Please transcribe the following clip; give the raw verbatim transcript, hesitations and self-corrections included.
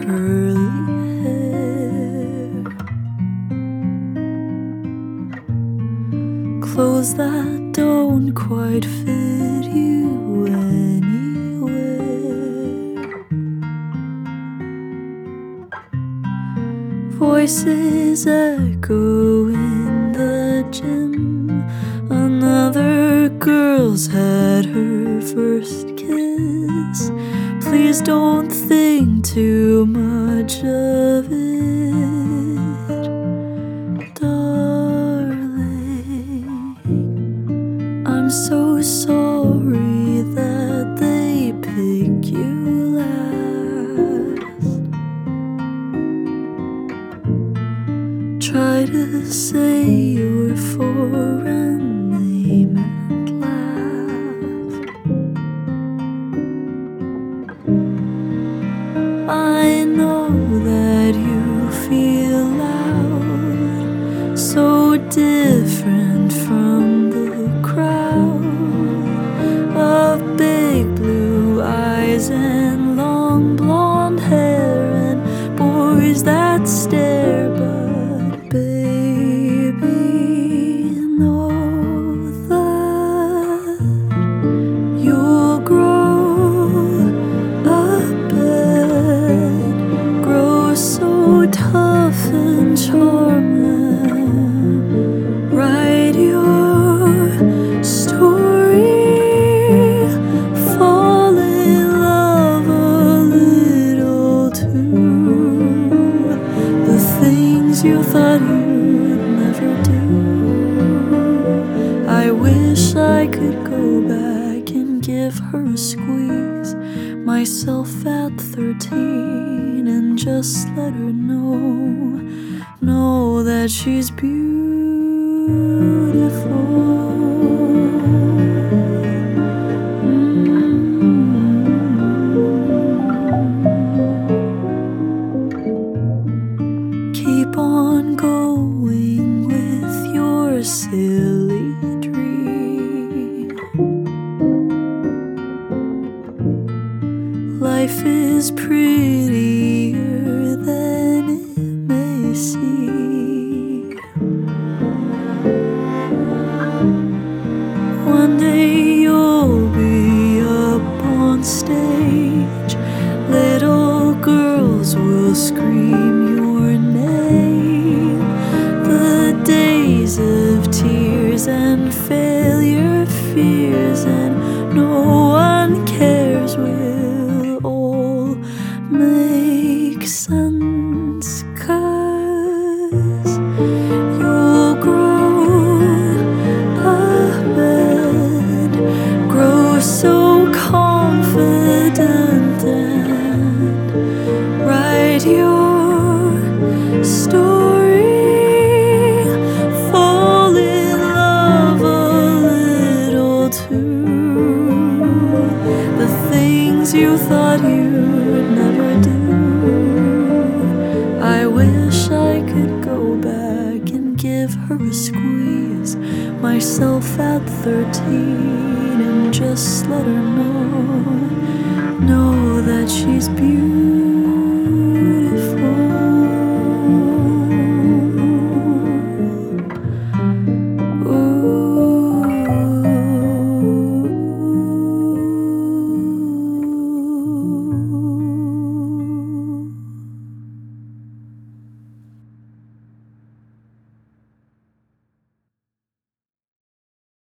curly hair, clothes that don't quite fit you anywhere, voices echo in the gym. Another girl's had her first kiss. Please don't think too much of it, darling. I'm so sorry that they pick you last. Try to say you're for an name and laugh. I know that you feel loud, so different from the crowd of big blue eyes and long blonde hair and boys that stare. But baby, know that you'll grow up and grow so tough and charming. Write your story, fall in love a little too. The things you thought you'd never do. I wish I could go back and give her a squeeze, myself at thirteen, and just let her know, know that she's beautiful. Keep on going with your silly dream. Life is prettier than it may seem. One day you'll be up on stage, little girls will scream your name. The days of tears and failure, fears, and no one cares will all make sense, 'cause you'll grow up and grow so confident and write your story, fall in love a little too. The things you thought you'd never do. I wish I could go back and give her a squeeze, myself at thirteen, and just let her know